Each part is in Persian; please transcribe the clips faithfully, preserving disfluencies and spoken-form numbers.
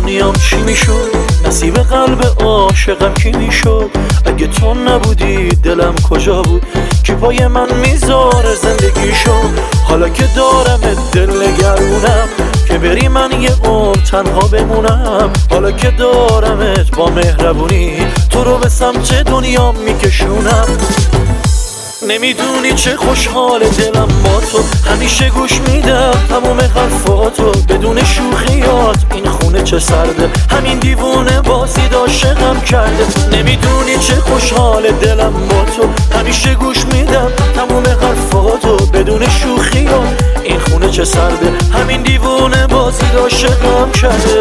دنیام چی میشد؟ نصیب قلب عاشقم کی میشد؟ اگه تو نبودی دلم کجا بود که پای من میذاره زندگیشو؟ حالا که دارم دل نگرونم که بری من یه عمر تنها بمونم. حالا که دارمت با مهربونی تو رو به سمت دنیا میکشونم. نمیدونی چه خوشحال دلم با تو، همیشه گوش میدم تمام حرفاتو بدون شوخیات. این خونه چه سرده، همین دیوونه بازی عاشقم کرده. نمیدونی چه خوشحال دلم با تو، همیشه گوش میدم تمام حرفاتو بدون شوخیات. این خونه چه سرده، همین دیوونه بازی عاشقم کرده.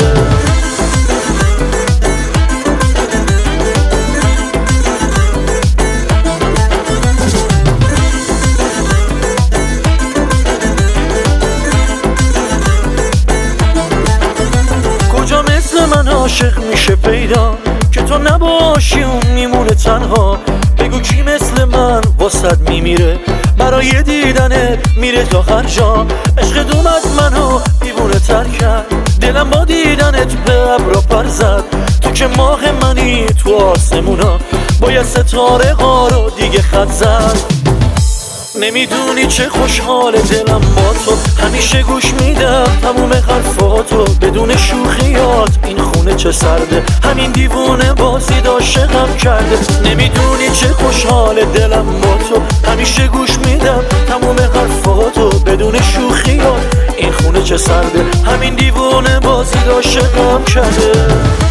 کجا مثل من عاشق میشه پیدا که تو نباشی اون میمونه تنها؟ بگو کی مثل من واسد میمیره برای دیدنت میره تا هر جا؟ عشقت اومد منو دیوونه تر کرد، دلم با دیدنت به ابرا پر زد. تو که ماه منی تو آسمونا، باید ستاره ها رو دیگه خط زد. نمیدونی چه خوشحال دلم با تو، همیشه گوش میدم تموم حرفاتو بدون شوخیات. این خونه چه سرده، همین دیوونه بازی عاشقم کرده. نمیدونی چه خوشحال دلم با تو، همیشه گوش میدم تموم حرفاتو بدون شوخیات. این خونه چه سرده، همین دیوونه بازی عاشقم کرده.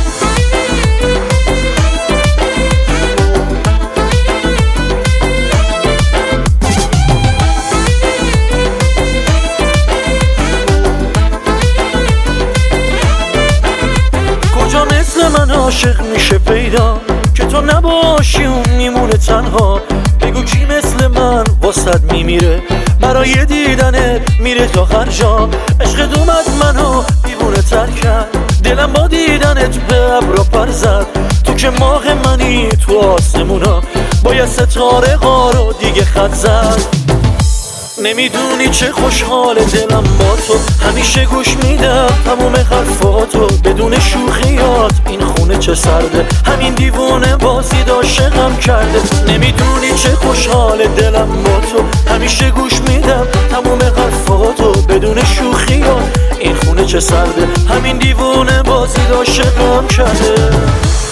مثل من عاشق میشه پیدا که تو نباشی اون میمونه تنها؟ بگو کی مثل من واسد میمیره برای دیدنت میره تا هر جا؟ عشقت اومد منو دیوونه تر کرد، دلم با دیدنت به ابرا پر زد. تو که ماه منی تو آسمونا، باید ستاره ها رو دیگه خط زد. نمیدونی چه خوشحال دلم با تو، همیشه گوش میدم تموم حرفاتو بدون شوخیات. این خونه چه سرده، همین دیوونه بازی عاشقم کرده. نمیدونی چه خوشحال دلم با تو، همیشه گوش میدم تموم حرفاتو بدون شوخیات. این خونه چه سرده، همین دیوونه بازی عاشقم کرده.